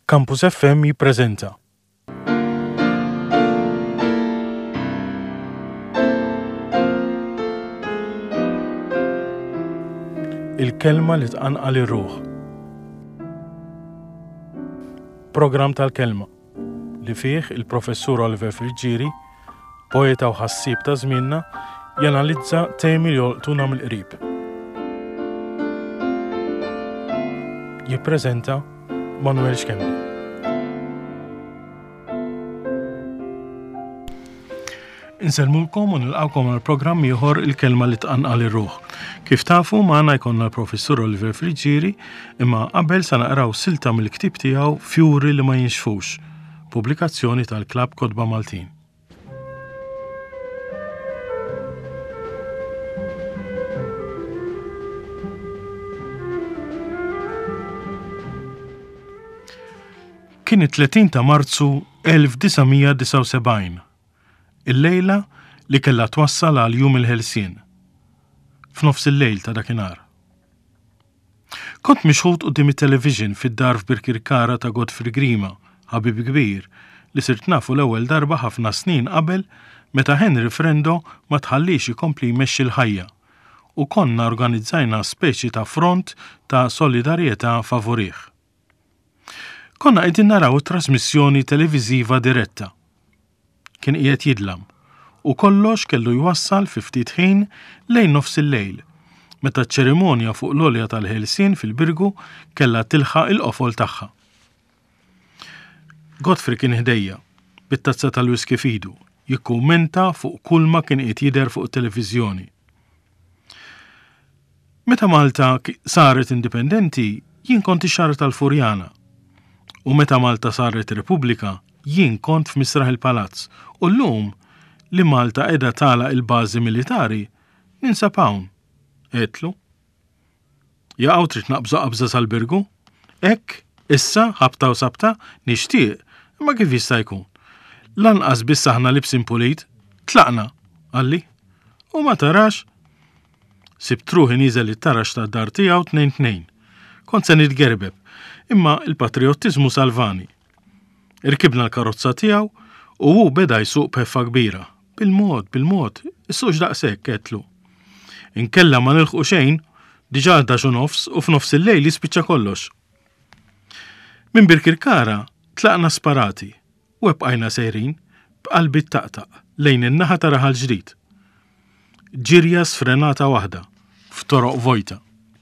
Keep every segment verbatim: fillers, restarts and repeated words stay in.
Campus F M jippreżenta. Il-kelma li tqanqal ir-ruħ. Programm tal-kelma li fih il-professur Oliver Friġġieri, poeta u ħassib ta' żmienna, janalizza temi li jolqtuna mill-qrib. Jippreżenta Manuel Xkembi. Inselmulkom u nilqawkom għal programm ieħor il-kelma li tqanqal ir-ruħ. Kif tafu magħna jkollna l-professur Oliver Friġġieri, imma qabel sa naqraw silta mill-ktieb tiegħu Fjuri li ma jinxfux, pubblikazzjoni tal-Klabb Kotba Maltin. Kien it-tletin ta' Marzu elf wtisiegħmija disa' u sebgħin, il-lejla li kellha twassal għal jum il-ħelsien, f'nofs il-lejl ta' dakinhar. Kont mixħud quddiem it-television fid-dar f'Birkirkara ta' Godfrey Grima, ħabib kbir, li sirt nafu l-ewwel darba ħafna snin qabel meta Henry Frendo ma tħallix ikompli jmexxi l-ħajja u konna organizzajna speċi ta' front ta' solidarjetà favorih. Konna qegħdin naraw trasmissjoni televiżiva diretta. Kien qiegħed jidlam u kollox kellu jwassal fi ftit ħin lejn nofs il-lejl, meta ċ-ċerimonja fuq l-għolja tal-ħelsien fil-Birgu kellha tilħaq il-qofol tagħha. Godfrey kien ħdejja, bit-tazza tal-wiski f'idu, jikkummenta fuq kull ma kien qiegħed jidher fuq it-televiżjoni. Meta Malta saret indipendenti, jien kont ix-xahar tal-Furjana. U meta Malta saret Repubblika, jien kont f'Misraħ il-Palazz u llum li Malta qiegħda tagħlaq il-bażi militari ninsab hawn. Qedtlu. Jaqgħu trid naqbża qabża sal-Birgu? Hekk, issa ħabta u sabta nixtieq, imma kif jista' jkun? Lanqas biss aħna libsin pulit, tlaqna, għalli. U ma tarax. Sibt ruħi nieżel it-tarax tad-dar tiegħu tnejn tnejn. Kont se nitgerbeb, imma il-patriottiżmu salvani. Irkibna l-karozza tiegħu u hu beda jsuq peffa kbira. Bil-mod, bil-mod, issux daqshekk qedtlu. Inkella ma nilħqu xejn, diġà għadda xi nofs u f'nofs il-lejl jispiċċa kollox. Minn Birkirkara tlaqna sparati u bqajna sejrin b'qalbi ttaqtaq lejn in-naħa ta' Raħal Ġdid. Ġirja sfrenata waħda f'toroq vojta.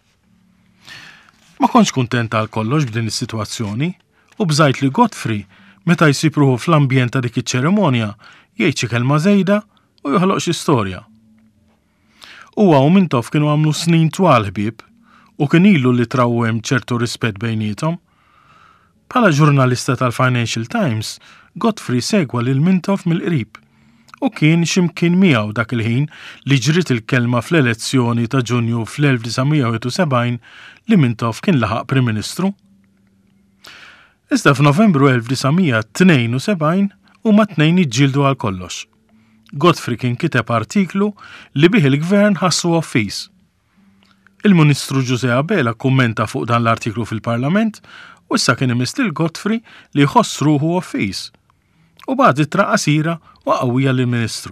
Ma kontx kuntent għal kollox b'din is-sitwazzjoni u bżajt li Godfrey meta jsib ruħu fl-ambjent ta' dik iċ-ċerimonja jgħid xi kelma żejda u joħloq xi storja. Huwa u Mintoff kienu għamlu snin twal ħbieb u kien ilu li traw hemm ċertu rispett bejniethom. Bħala ġurnalista tal-Financial Times, Godfrey segwa lil Mintoff mill-qrib u kien x'imkien miegħu dak il-ħin li ġriet il-kelma fl-elezzjoni ta' Ġunju fl-elf wtisiegħmija u sebgħin li Mintoff kien laħaq Prim Ministru. Iżda f'Novembru elf wtisiegħmija tnejn u sebgħin huma tnejn jiġġieldu għal kollox. Godfrey kien kiteb artiklu li bih il-Gvern ħassu offiż. Il-Ministru Ġuse Abela kummenta fuq dan l-artiklu fil-Parlament u issa kien imiss lil Godfrey li jħoss ruħu offiż. U bagħad ittra qasira u qawwija lill-Ministru.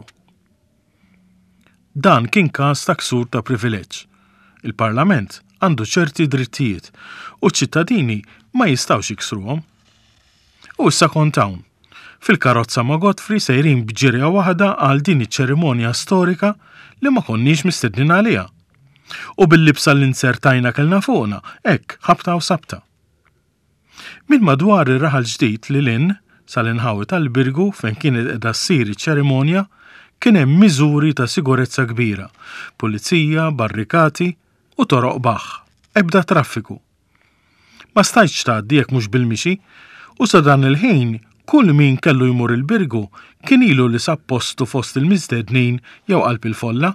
Dan kien każ ta' ksur ta' privileġġ. Il-Parlament għandu ċerti drittijiet u ċ-ċittadini ma jistgħux jiksruhom. U issa kont hawn, fil-karozza ma' Godfrey sejrin b'ġirja waħda għal din iċ-ċerimonja storika li ma konniex mistednin għaliha. U bil-libsa li nsertajna kellna fuqna, hekk ħabta u sabta. Min madwar ir-Raħal Ġdid li lin sal-inħawi tal-Birgu fejn kienet qiegħda ssir iċ-ċerimonja kien hemm miżuri ta' sigurezza kbira, pulizija, barrikati u toroq baħħ, ebda traffiku. Ma stajtx tgħaddi jekk mhux bil-mixi u sa dan il-ħin kull min kellu jmur il-Birgu kien ilu li sab postu fost il-miżdednin jew qalb il-folla.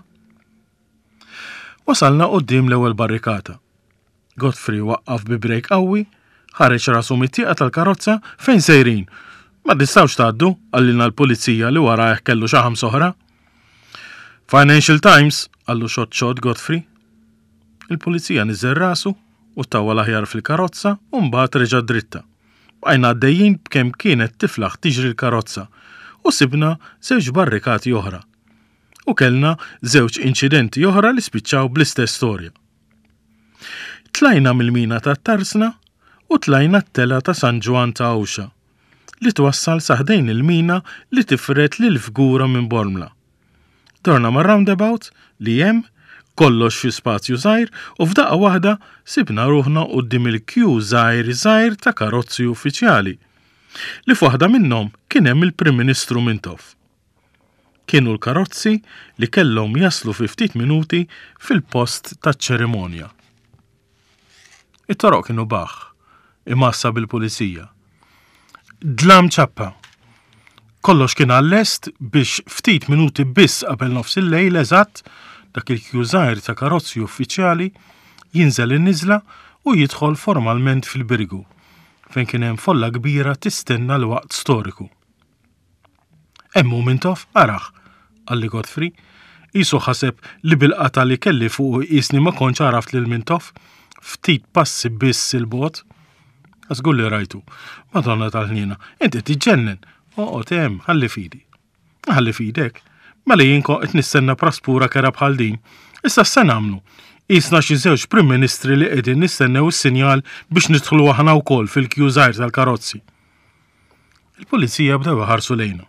Wasalna quddiem l-ewwel barrikata. Godfrey waqqaf bi brejk qawwi, ħareġ rasu mit-tieqa tal-karozza fejn sejrin. Ma tistgħux tgħaddu għallilna l-pulizija li wara kellu xi ħams oħra. Financial Times għallu xott xott Godfrey. Il-pulizija niżel rasu u tawa l-aħjar fil-karozza u mbagħad reġa' dritta. Bqajna għaddejjin b'kemm kienet tiflaħ tiġri l-karozza u sibna żewġ barrikati oħra. U kellna żewġ inċidenti oħra li spiċċaw bl-istess storja. Tlajna mill-mina ta' Tarsna u tlajna t-tela ta' San Ġwan ta' Awxa li twassal saħdejn il-mina li tifret lil fgura minn Bormla. Torna ma' roundabout li hemm kollox fi spazju żgħir u f'daqqa waħda sibna ruħna quddiem il-kju żgħir żgħir ta' karozzi uffiċjali li f'waħda minnhom kien hemm il-Prim Ministru Mintoff. Kienu l-karozzi li kellhom jaslu fi ftit minuti fil-post taċ-ċerimonja. It-toroq kienu baħ, imassa bil-pulizija. Dlam ċappa. Kollox kien għall-est biex ftit minuti biss qabel nofs il-lejl eżatt dak il-kju żgħir ta' karozzi uffiċjali jinżel in-niżla u jidħol formalment fil-Birgu, fejn kien hemm folla kbira tistenna l-waqt storiku. Hemm Mintoff araħ, għalli Godfrey, qisu ħaseb li bil-qata li kelli fuq isni ma kontx għaraft lil Mintoff, ftit passi biss il-bot. Għasgull li rajtu, Madonna tal-ħnina, inti tiġġennen, oqgħod hemm, ħalli fidi. Ħalli fidek. Mela jien qed nistenna praspura kera bħal din. Issa se nagħmlu. Qisna xi żewġ Prim Ministri li qegħdin nistennew is-sinjal biex nidħlu aħna wkoll fil-kju żgħir tal-karozzi. Il-pulizija bdew iħarsu lejna.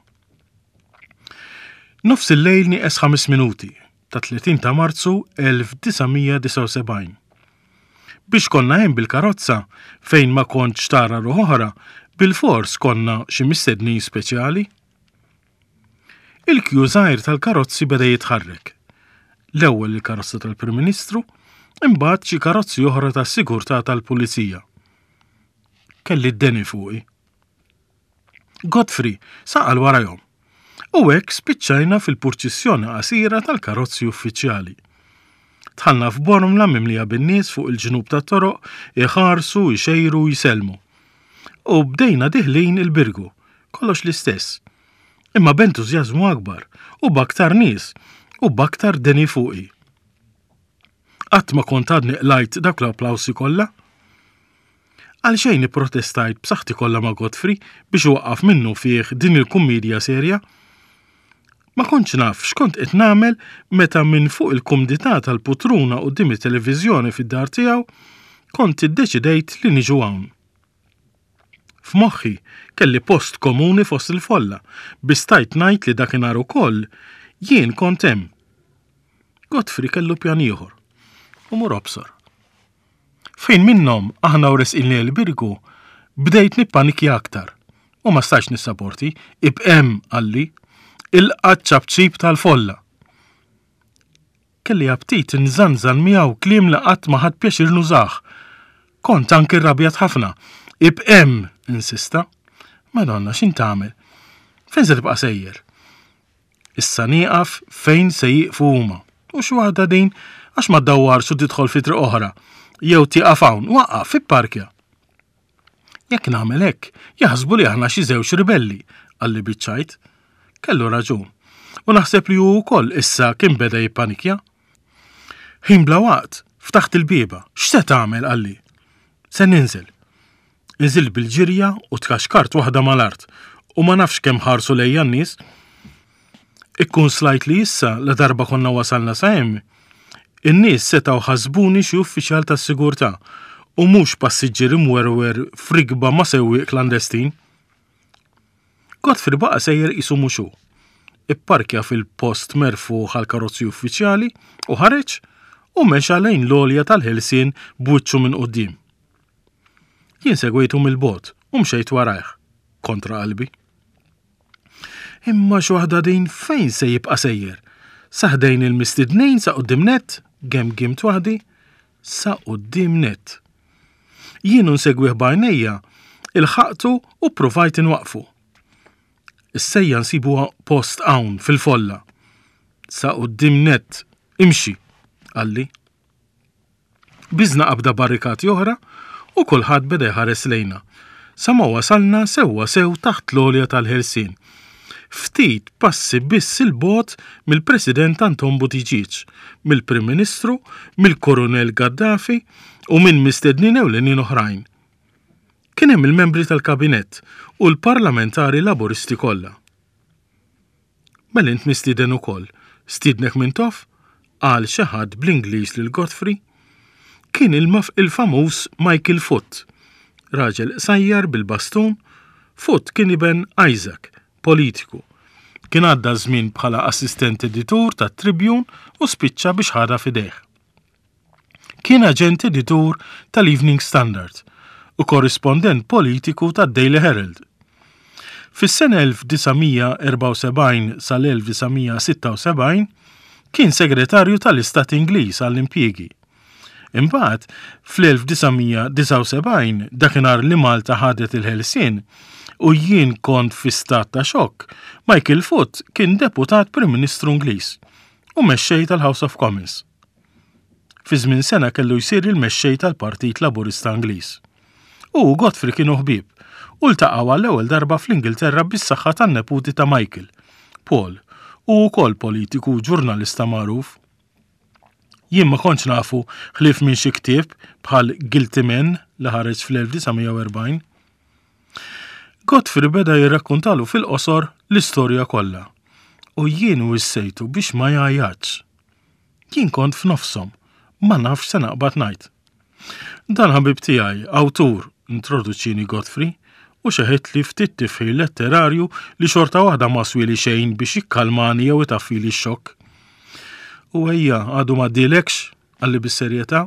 Nofs il-lejl nieqes ħames minuti ta' tletin ta' Marzu elf tisa' disa' sebgħin. Biex konna hemm bil-karozza fejn ma kontx tara ruħ oħra, bil-fors konna xi mistednin speċjali. Il-kju żgħir tal-karozzi beda jitħarrek. L-ewwel il-karozza tal-Prim Ministru, imbagħad xi karozzi oħra tas-sigurtà tal-Pulizija. Kelli d-deni fuqi. Godfrey saqal warahom. U hekk spiċċajna fil-purċissjoni qasira tal-karozzi uffiċjali. Tħallna f'Bormla mimlija bin-nies fuq il-ġnub tat-toroq iħarsu, jxejru, jiselmu. U bdejna diħlin il-Birgu, kollox l-istess. Imma b'entużjażmu akbar, u b'aktar nies, u b'aktar deni fuqi. Qatt ma kont għadni qlajt dak l-applawsi kollha. Għalxejn ipprotestajt b'saħħti kollha ma' Godfrey biex waqqaf minnu fih din il-kummedja serja. Ma kontx naf x'kont qed nagħmel meta minn fuq il-kumdità tal-putruna quddiem it-televiżjoni fid-dar tiegħu kont iddeċidejt li niġu hawn. F'moħħi kelli post komuni fost il-folla, biex stajt ngħid li dakinhar ukoll jien kont hemm. Godfrey kellu pjan ieħor u mur obsor. Fejn minnhom aħna u resqilni l-Birgu bdejt nippanikja aktar u ma stax nissapporti ibqemm għalli il-qaċċabċib tal-folla. Kelli aptit nżanżan miegħu kliem li qatt ma ħadd pjaċir nużah. Kont anke rrabjat ħafna. Ibqemm, insista. Madonna, x'in tagħmel? Fejn se tibqa' sejjer? Issa nieqaf fejn se jieqfu huma. U x'waħda din għax ma ddawwarx u tidħol fi triq oħra. Jew tieqaf hawn, waqqaf fil-parkja. Jekk nagħmel hekk, jaħsbu li aħna xi żewġ ribelli, qalli biċċajt. Kellu raġun. U naħseb li hu wkoll issa kien beda jippanikja. Ħin bla waqt, ftaħt il-bieba, x'se tagħmel qalli? Se ninżel. Inżil bil-ġirja u tkaxkart waħda mal-art u ma nafx kemm ħarsu lejja n-nies. Ikkun slajt li issa la darba konna wasalna sa hemm. In-nies setgħu ħasbuni xi uffiċjal tas-sigurtà u mhux passiġġier imwerwer frigba ma sewwieq klandestin. Godfrey baqa' sejjer qisu mhux hu. Ipparkja fil-post merfuħ għall-karozzi uffiċjali u ħareġ u mexa lejn l-għolja tal-ħelsien b'wiċċu minn quddiem. Jien segwejtu mill-bogħod u mxejt warajh, kontra qalbi. Imma x'waħda din fejn se jibqa' sejjer? Saħdejn il-mistidnejn sa quddiem nett, gemgimt waħdi, sa quddiem nett. Jien nsegwih b'għajnejja, ilħaqtu u provajt inwaqfu. Is-sejja nsibuha post hawn fil-folla. Sa quddiem nett, imxi, qalli. Biżna qabda barrikati oħra u kulħadd beda jħares lejna. Sa ma wasalna sewwa sew taħt l-għolja tal-ħelsien. Ftit passi biss il-bogħod mill-President Anton Buttigieg, mill-Prim Ministru, mill-Korunell Gaddafi u minn mistednin ewlenin oħrajn. kien hemm il-membri tal-kabinett u l-parlamentari laboristi kollha. Mela int mistieden ukoll, stiednek minn tof? Qal xi ħadd bl-Ingliż lil Godfrey. Kien il-famuż Michael Foot, raġel qsajjar bil-bastun. Foot kien iben Isaac, politiku. Kien għadda żmien bħala assistent editur tat-Tribune u spiċċa biex ħada fidejh. Kien aġent editur tal-Evening Standard u korrispondent politiku tad-Daily Herald. Fis-sena elf tisa' erba' u sebgħin sal-elf tisa' sitta u sebgħin kien segretarju tal-Istat Ingliż għall-impjiegi. Imbagħad fl-elf tisa' disa' u sebgħin dakinhar li Malta ħadet il-ħelsien u jien kont fi stat ta' xokk, Michael Foot kien deputat Prim Ministru Ingliż u mexxej tal-House of Commons. Fi żmien sena kellu jsir il-mexxej tal-Partit Laburista Ingliż. U Godfrey kienu ħbieb u ltaqgħu għall-ewwel darba fl-Ingilterra bis-saħħa tan-neputi ta' Michael, Paul, u wkoll politiku ġurnalista magħruf. Jien ma kontx nafu ħlief minn xi ktieb bħal Guilty Men li ħareġ fl-elf tisa' u erbgħin. Godfrey beda jirrakkuntalu fil-qosor l-istorja kollha u jien wissejtu biex ma jgħajjatx. Jien kont f'nofshom, ma nafx se naqbad ngħid. Dan ħabib tiegħi, awtur, introduċini Godfrey u xeħet li ftit tifħir letterarju li xorta waħda ma swili xejn biex jikkalmani jew itaffili x-xokk. U ejja għadu ma dilekx għalli bis-serjetà.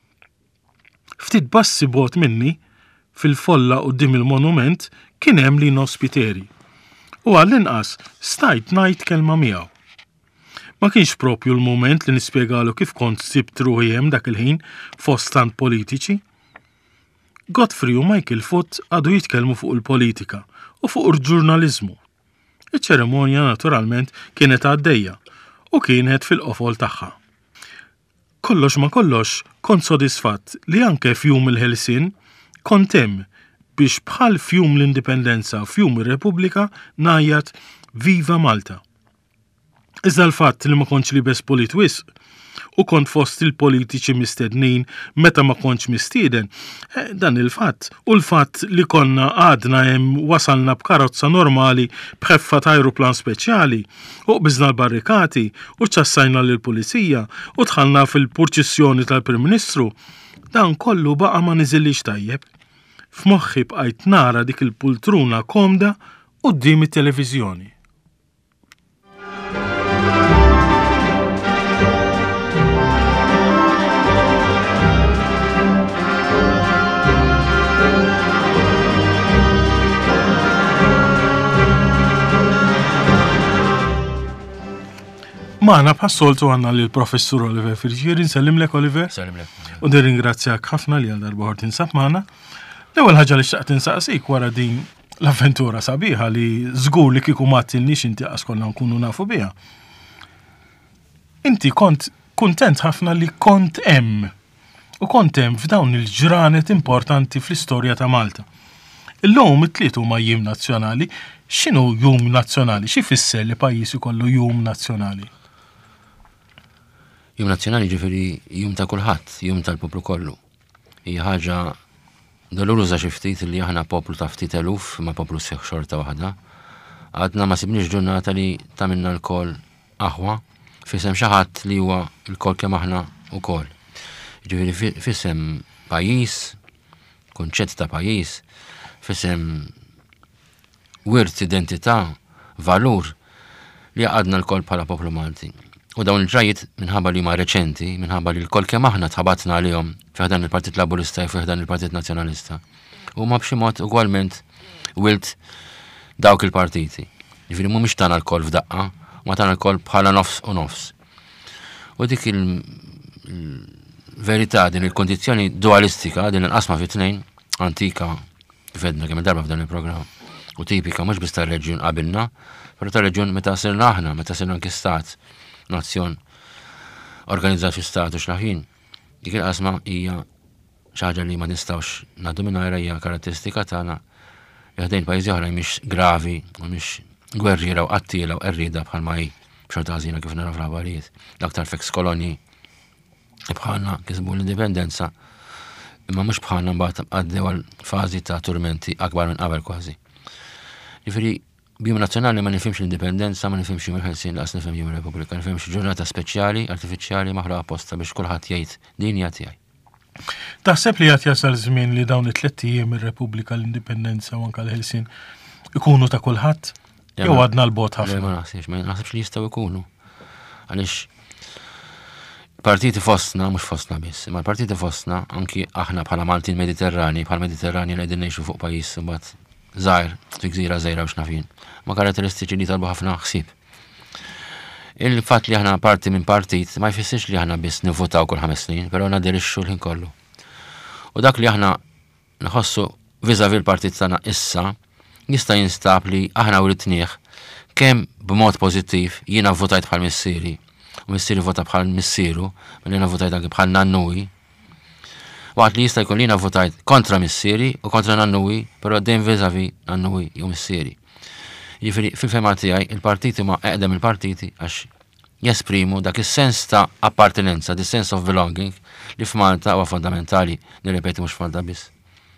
Ftit bassi bot minni fil-folla qudiem il-monument kien hemm li nospiteri. U għall-inqas stajt ngħid kelma miegħu. Ma kienx propju l-mument li nispjegalu kif kont sibt ruħi hemm dak il-ħin fost tant politiċi. Godfrey u Michael Foot għadu jitkellmu fuq il-politika u fuq il-ġurnaliżmu. Iċ-ċeremonja naturalment kienet għaddejja u kienet fil-qofol tagħha. Kollox ma kollox kont sodisfatt li anke fjum il-ħelsien kont hemm biex bħal fjum l-Indipendenza u fjum ir-Repubblika ngħajjat Viva Malta. Iżda l-fatt li ma kontx libes polit wisq u kont fost il-politiċi mistednin meta ma kontx mistieden, dan il-fatt u l-fatt li konna għadna hemm wasalna b'karozza normali b'ħeffa ta' ajruplan speċjali u qbiżna l-barrikati u ċassajna lill-pulizija u dħalna fil-purċissjoni tal-Prim Ministru, dan kollu baqa' ma niżillix tajjeb. F'moħħi bqajt nara dik il-pultruna komda quddiem it-televiżjoni. Maħna bħassoltu għanna li l-professur Oliver Firġieri, nsellimlek Oliver. Sellimlek. U nirringrazzjak ħafna li għal darba ħort tinsab maħna. L-ewwel ħaġa li xtaqt insaqsik wara din l-avventura sabiħa li żgur li kieku ma tilniex inti qas konna nkunu nafu biha. Inti kont kuntent ħafna li kont hemm u kont hemm f'dawn il-ġranet importanti fl-istorja ta' Malta. Illum it-tliet huma jiem nazzjonali, x'inhu jum nazzjonali? Xi fisser li pajjiż ikollu jum nazzjonali? Jum nazzjonali ġifieri jum ta' kulħadd, jum tal-poplu kollu. Hija ħaġa doluruża xi ftit li aħna poplu ta' ftit eluf ma' poplu seħħ xorta waħda. Għadna ma sibniex ġurnata li tagħmilna l-kol aħwa fisem xi ħadd li huwa l-kol kemm aħna wkoll. Ġifieri fisem pajjiż, kunċett ta' pajjiż, fisem wirt identità, valur li għadna l-kol bħala poplu Malti. U dawn il-ġrajiet minħabba li ma reċenti, minħabba li l-kol kemm aħna tħabatna għalihom fiħdan il-Partit Laburista u fiħdan il-Partit Nazzjonalista. U ma b'xi mod ugwalment wilt dawk il-partiti. Ġifieri mhumiex tagħna l-kol f'daqqa, ma tagħna l-kol bħala nofs u nofs. U dik il-verità din il-kondizzjoni dualistika din il-qasma fit-tnejn antika fedna kemm darba f'dan il-programm. U tipika mhux biss tar-reġjun qabilna, però tar-reġjun meta sirna aħna, meta sirna anke stat, nazzjon organizzat fi statu x'laħin. Dik il-qasma hija xi ħaġa li ma nistgħux ngħaddu mingħajrha hija karatteristika tagħna li ħdejn pajjiżi oħra mhix gravi u mhix gwerriera u qattila u qerrieda bħalma hi b'xorta ħażina kif nara fl-aħbarijiet. L-aktar feks kolonji bħalna kisbu l-indipendenza imma mhux bħalna mbagħad għaddew għal fażi ta' turmenti akbar minn qabel kważi. Ġifieri bjum nazzjonali ma nifhimx l-indipendenza, ma nifhimx jum il-ħelsien laqas nifhem jum ir-Repubblika, nifhimx ġurnata speċjali, artifiċjali maħluqa apposta biex kulħadd jgħid din hija tiegħi. Taħseb li qed jasal żmien li dawn it-tliet ijiem ir-Repubblika, l-indipendenza u anke l-ħelsien ikunu ta' kulħadd? Jew għadna l-bot ħafna. Ma naħsibx, ma naħsibx li jistgħu jkunu. Għaliex partiti fostna, mhux fostna biss, imma l-partiti fostna anki aħna bħala Maltin Mediterrani, bħal Mediterrani li qegħdin ngħixu fuq pajjiż imbagħad żgħir, fi gżira żgħira biex nafin, ma karatteristiċi li talbu ħafna ħsieb. Il-fatt li aħna parti minn partit ma jfissirx li aħna biss nivvotaw kull ħames snin, però nadirixxu l-ħin kollu. U dak li aħna nħossu viżavi l-partit tagħna issa jista' jinstab li aħna uritnieh kemm b'mod pożittiv jiena vvotajt bħal missieri u missieri vota bħal missieru, milli jiena vvotajt anke bħal nannuwi. Waqt li jista' jkun li jiena vvotajt kontra missieri u kontra nannuwi, però dejjem viżavi nannuwi jew missieri. Jiġifieri fil-fema tiegħi il-partiti ma eqdem il-partiti għax jesprimu dak is-sens ta' appartenenza, the sense of belonging li f'Malta huwa fondamentali, nirrepeti mhux f'Malta biss.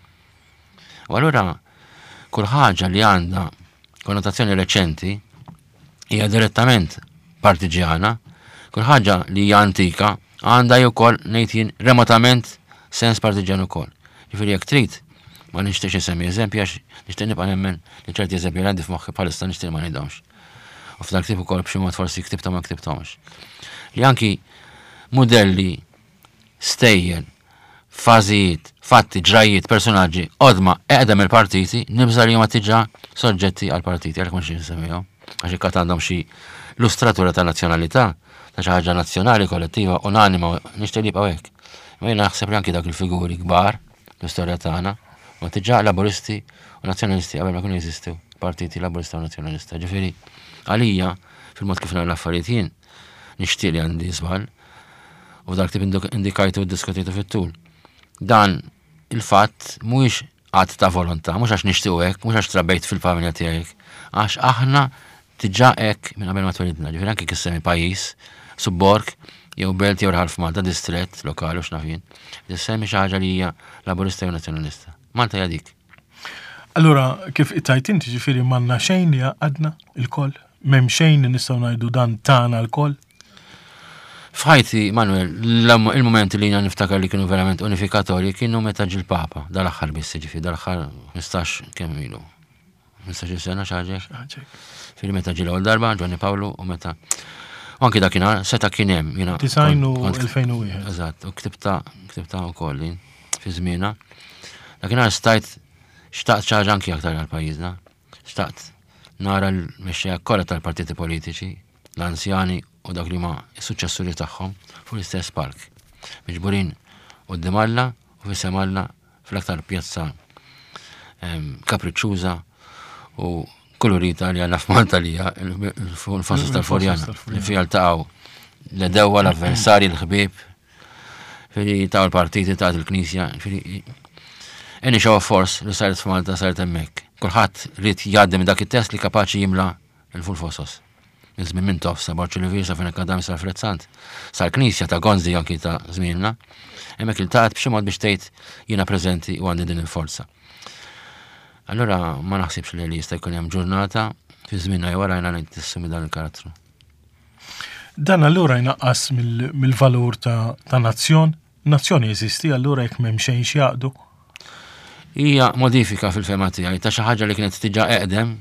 U allura kull ħaġa li għandha konnotazzjoni reċenti hija direttament partiġjana, kull ħaġa li hija antika għandha wkoll ngħid jien remotament sens partiġjan ukoll. Jiġifieri jekk trid ma nixtiex insemmi eżempji għax nixtieq nibqa' nemmen li ċerti eżempji għandi f'moħħi bħalissa nixtieq ma ngħidhomx. U f'dak tip ukoll b'xi mod forsi ktibta ma ktibthomx. Li anki modelli, stejjen, fażijiet, fatti, ġrajiet, personaġġi, qodma eqdem il-partiti nibża li huma tiġà soġġetti għall-partiti għalhekk ma nixtiex insemmihom. Għax ikkat għandhom xi lustratura ta' nazzjonalità, ta' xi ħaġa nazzjonali, kollettiva, unanima, nixtieq li jibqgħu hekk. Ma jiena naħseb li anki dak il-figuri kbar l-istorja tagħna ma tiġà laburisti u nazzjonalisti qabel ma kienu jeżistew partiti laburista u nazzjonalista. Ġifieri għalija fil-mod kif nagħmel l-affarijiet jien nixtieq li għandi żball u dak tip indikajtu u ddiskutitu fit-tul. Dan il-fatt mhuwiex qatt ta' volontà, mhux għax nixtiequ hekk, mhux għax trabbejt fil-familja tiegħek, għax aħna tiġà hekk minn qabel ma twelidna. Ġifieri anke kissemmi pajjiż, subborg, jew belt jew ħalf Malta, distrett lokali u x'nafin. Tissemmi xi ħaġa li hija laburista jew nazzjonalista. Malta hija dik. Allura kif ittajt inti ġifieri m'għandna xejn li għadna il-koll? M'hemm xejn li nistgħu ngħidu dan tagħna l-koll? F'ħajti, Manuel, il-momenti li jina niftakar li kienu verament unifikatorji kienu meta ġil papa, dal-axħar biss ġifi, dal-axħar nistax kemm ilu. Nistax il-sena xaġek. Fili meta ġil għol darba, Giovanni Paolo, u meta. U anki dakinhar seta kien hemm jiena. Design u elfejn u wieħed. Eżatt, u ktibta ktibta wkoll fi żmienha. Dakinhar stajt xtaqt xi ħaġa anki aktar għall-pajjiżna. Xtaqt nara l-mexxejja kollha tal-partiti politiċi, l-anzjani u dak li ma s-suċessuri tagħhom fuq l-istess park. Miġburin qudiem Alla u fisem Alla fl-aktar pjazza kapriċċuża u kolorita li għandna f'Malta li hija il-Fossos tal-Forjana li fiha ltaqgħu l-edewwa l-avversarji l-ħbieb fili taw il-partiti ta' il-Knisja. Any show of force li saret f'Malta saret hemmhekk. Kulħadd rid jgħaddi minn dak it-test li kapaċi jimla il-Fossos. Nizmin minn tof, sa Borċu Livir, sa Fenek Kadam, sa Frezzant, sa l-Knisja ta' Gonzi anki ta' żmienna, hemmhekk il-tat b'xi mod biex tgħid jiena preżenti u għandi din il-forza. Allura ma naħsibx li li jista' jkun hemm ġurnata fi żmienna jew wara jiena ngħid tissumi dan il-karattru. Dan allura jnaqqas mill-valur ta' nazzjon, nazzjon jeżisti allura jekk m'hemm xejn x'jaqdu. Hija modifika fil-fema tiegħi ta' xi ħaġa li kienet tiġà eqdem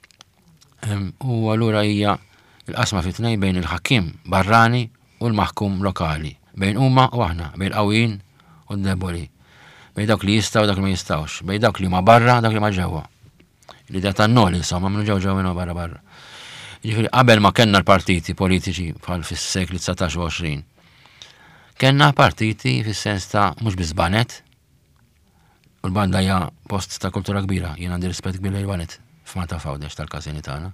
u allura hija il-qasma fit-tnejn bejn il-ħakkim barrani u l-maħkum lokali, bejn huma u aħna, bejn qawwin u d-deboli, bejn dawk li jistgħu dak li ma jistgħux, bejn dawk li ma barra dak li ma ġewwa. L-idea tan-noli insomma minnu ġew ġew minnu barra barra. Jiġifieri qabel ma kellna l-partiti politiċi bħal fis-sekli tsatax u għoxrin, kellna partiti fis-sens ta' mhux biss banet, u l-banda hija post ta' kultura kbira, jien għandi rispett kbir lejn banet f'Malta Fawdex tal-każini tagħna.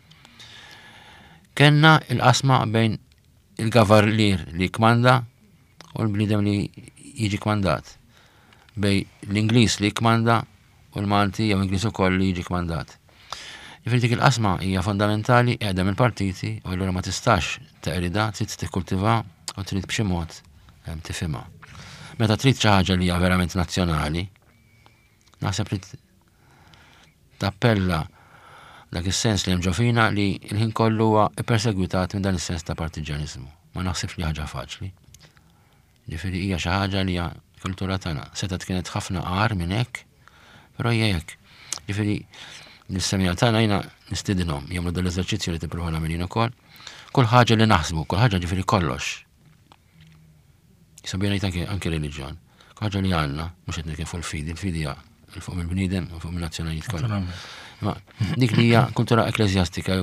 Kenna il-qasma bejn il-gavarlier li kmanda u l-bniedem li jiġi kmandat. Bej l-Ingliż li kmanda u l-Malti jew Ingliż ukoll li jiġi kmandat. Jiġifieri dik il-qasma hija fondamentali qiegħda mill-partiti u allura ma tistax teqrida trid tikkultiva u trid b'xi mod tifhimha. meta trid xi ħaġa li hija verament nazzjonali, naħseb li tappella dak is-sens li hemm ġo fina li l-ħin kollu huwa perseguitat minn dan is-sens ta' partiġanizmu. Ma naħsibx li ħaġa faċli. Ġifieri hija xi ħaġa li hija kultura tagħna. Setat kienet ħafna qar minn hekk, però hija hekk. Ġifieri nis-semija tagħna jiena nistidinhom jagħmlu dan l-eżerċizzju li tippruvaw nagħmel jien ukoll. Kull ħaġa li naħsbu, kull ħaġa ġifieri kollox. Jisabina jgħid anke reliġjon. Kull ħaġa li għandna, mhux qed nitkellem fuq il-fidi, il-fidi hija fuq mill-bniedem u fuq mill-nazzjonalijiet kollha. Ma dik li hija kultura ekklesjastika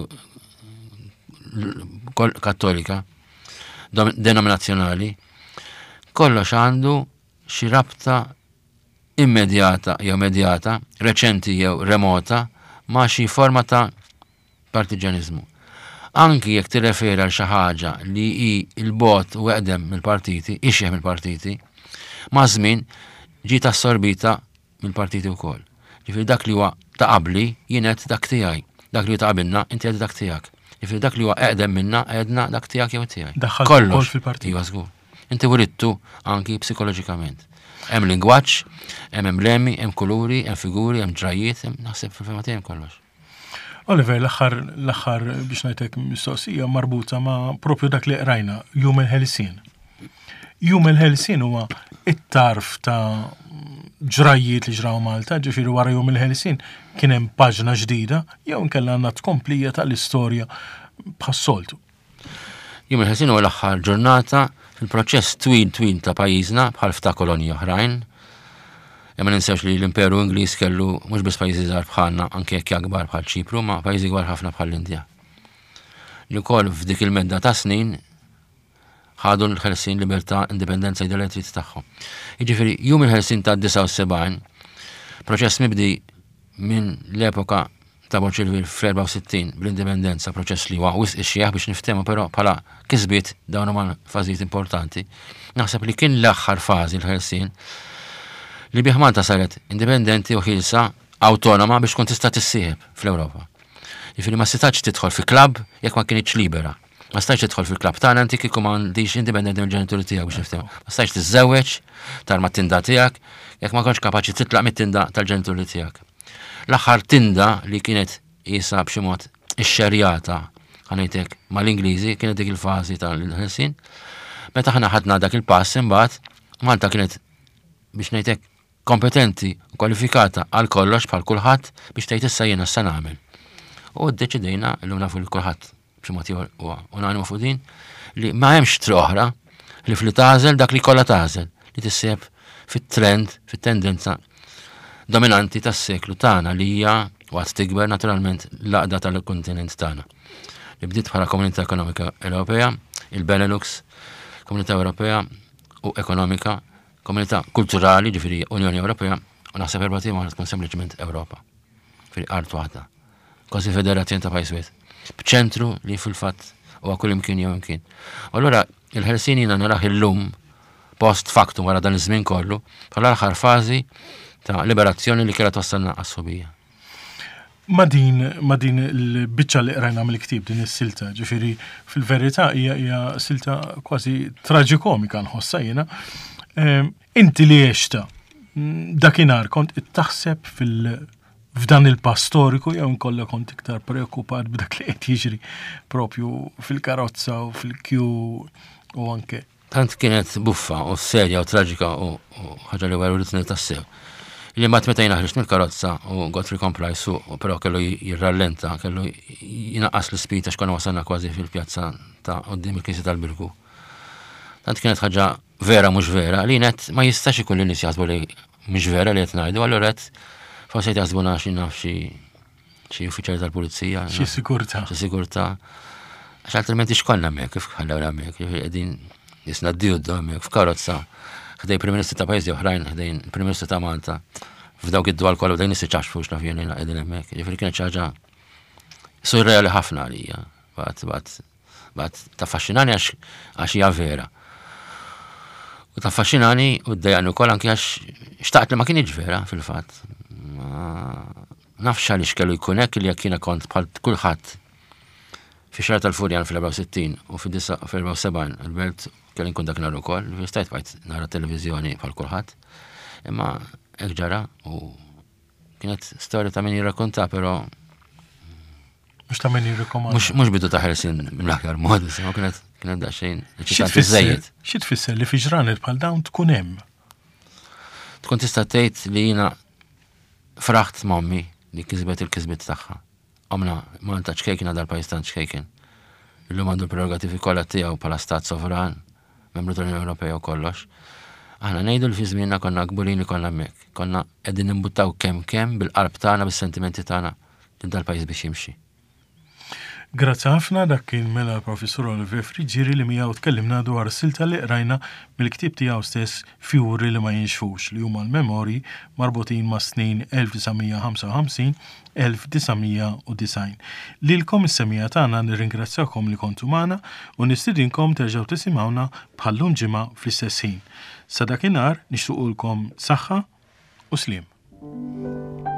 kattolika, denominazzjonali, kollox għandu xi rabta immedjata jew medjata, reċenti jew remota, ma' xi forma ta' partiġanizmu. Anki jekk tirreferi għal xi ħaġa li hi il-bot u eqdem mill-partiti, ixjeħ mill-partiti, ma' żmien ġiet assorbita mill-partiti wkoll. Ġifieri dak li huwa ta' qabli jien qed dak tiegħi, dak li taqabilna inti qed dak tiegħek. Ġifieri dak li huwa eqdem minna qedna dak tiegħek jew tiegħi. Kollox fil-partit. Iva żgur. Inti wurittu anki psikoloġikament. Hemm lingwaġġ, hemm emblemi, hemm kuluri, hemm figuri, hemm ġrajiet, hemm naħseb fil-fema tiegħi kollox. Oliver, l-aħħar l-aħħar biex ngħidlek mistoqsija marbuta ma' propju dak li qrajna, Jum il-Ħelsien. Jum il-Ħelsien huwa it-tarf ta' ġrajiet li ġraw Malta, ġifieri wara Jum il-Ħelsien kien hemm paġna ġdida jew inkella għandna tkomplija tal-istorja bħas-soltu. Jum il-Ħelsien huwa l-aħħar ġurnata fil-proċess twil twil ta' pajjiżna bħal f'ta' kolonji oħrajn. Ma ninsewx li l-Imperu Ingliż kellu mhux biss pajjiżi żgħar bħalna anke jekk akbar bħal Ċipru, ma pajjiżi kbar ħafna bħal Indja. Li wkoll f'dik il-medda ta' snin ħadu l-Ħelsien libertà, indipendenza idealetrit tagħhom. Jiġifieri Jum il-Ħelsien ta' disa' u sebgħin, proċess mibdi minn l-epoka ta' Borċilvil fl-erba' u sittin bl-indipendenza, proċess li huwa wisq ixjieħ biex niftehmu però bħala kisbiet dawn huma fażijiet importanti. Naħseb li kien l-aħħar fażi l-Ħelsien li bih Malta saret indipendenti u ħilsa awtonoma biex tkun tista' tissieħeb fl-Ewropa. Jiġifieri ma setax tidħol fi klabb jekk ma kienitx libera. Ma stajx tidħol fil-klabb tagħna inti kieku m'għandix indipendenti mill-ġenituri tiegħek biex niftehmu. Ma stajx tiżżewweġ tal mat-tinda tiegħek jekk ma kontx kapaċi titlaq mit-tinda tal-ġenituri tiegħek. L-aħħar tinda li kienet qisha b'xi mod ixxerjata ħanejtek mal-Ingliżi kienet dik il-fażi tal-Ħelsien. Meta aħna ħadna dak il-pass imbagħad Malta kienet biex ngħidlek kompetenti u kwalifikata għal kollox bħal kulħadd biex tgħid issa jiena issa nagħmel. U ddeċidejna llum nafu li kulħadd b'xi mod huwa unanimu fuq din li ma hemmx triq oħra li fli tażel dak li kollha tażel li tisseb fit-trend, fit-tendenza dominanti tas-seklu tagħna li hija waqt tikber naturalment l-għaqda tal-kontinent tagħna. Li bdiet bħala Komunità Ekonomika Ewropea, il-Benelux, Komunità Ewropea u Ekonomika, Komunità Kulturali, ġifieri Unjoni Ewropea, u naħseb erba' tiegħu tkun sempliċement Ewropa. Ġifieri art waħda. Kważi federazzjoni ta' pajjiż wieħed. B'ċentru li fil-fatt huwa kull imkien jew imkien. U allura il-Ħelsien jiena naraħ illum post factum wara dan iż-żmien kollu bħala l-aħħar fażi ta' liberazzjoni li kienet twassalna għas-subija. Ma din ma din il-biċċa li qrajna mill-ktieb din is-silta, ġifieri fil-verità hija hija silta kważi traġikomika nħossha jiena. Inti li għexta dakinhar kont ittaħseb fil f'dan il-pass storiku jew inkollha kont iktar preokkupat b'dak li qed jiġri propju fil-karozza u fil-kju u anke. Tant kienet buffa u serja u traġika u ħaġa li wara ritni tassew. Li mbagħad meta jinaħriġ mill-karozza u Godfrey kompla jsuq u però kellu jirrallenta, kellu jinaqqas l-ispita x'konna wasalna kważi fil-pjazza ta' quddiem il-Knisja tal-Birku. Tant kienet ħaġa vera mhux vera, li net ma jistax ikun li nies jaħsbu li mhux vera li qed ngħidu, allura qed forsi qed jaħsbuna xi naf xi xi uffiċjali tal-pulizija. Xi sigurtà. Xi sigurtà. Għax altrimenti x'kollna hemmhekk kif ħallewna hemmhekk, qegħdin jisna d-dioddu hemmhekk f'karozza ħdej Prim Ministru ta' pajjiżi oħrajn, ħdejn Prim Ministru ta' Malta, f'dawk id-dwar kollha dejn nies iċaxfu x'naf jien qegħdin hemmhekk. Ġifieri kienet xi ħaġa surreali ħafna għalija. Bad bad bad taffaxxinani għax għax hija vera. U taffaxxinani u ddejjaqni wkoll anke għax xtaqt li ma kienx vera fil-fatt. Ma nafx għaliex kellu jkun hekk li jekk jiena kont bħal kulħadd fi xar tal-Furjan fil-erba' u sittin u fil-erba' u sebgħin il-belt kelli nkun dakinhar ukoll, stajt bqajt nara televiżjoni bħal kulħadd. Imma hekk ġara u kienet storja ta' min jirrakkonta, però Mux ta' min jirrikomanda. mhux bidu ta' ħelsin mill-aħjar mod, imma kienet kienet daqsxejn eċitanti żejjed. Xi tfisser li fi ġranet bħal dawn tkun hemm? Tkun tista' tgħid li jiena fraħt mommi li kisbet il-kisbit tagħha. Omna Malta ċkejkien għadha l-pajjiż tant ċkejkien. Illum għandu l-prerogativi kollha tiegħu bħala stat sovran, membru tal-Unjoni Ewropea u kollox. Aħna ngħidu li fi żmienna konna kburin li konna hemmhekk. Konna qegħdin nimbuttaw kemm kemm bil-qalb tagħna bis-sentimenti tagħna lil dal-pajjiż biex jimxi. Grazzi ħafna dak kien mela l-Professur Olivier Friġġieri li miegħu tkellimna dwar is-silta li qrajna mill-ktieb tiegħu stess Fjuri li ma jinxfux li huma l-memorji marbutin ma' snin elf tisgħemija ħamsa u ħamsin elf tisgħemija u design. Lilkom is-semija tagħna nirringrazzjakom li kontu magħna u nistidinkom terġgħu tisimgħuna bħallum ġimgħa fl-istess ħin. Sa dakinhar nixtiequlkom saħħa u sliem.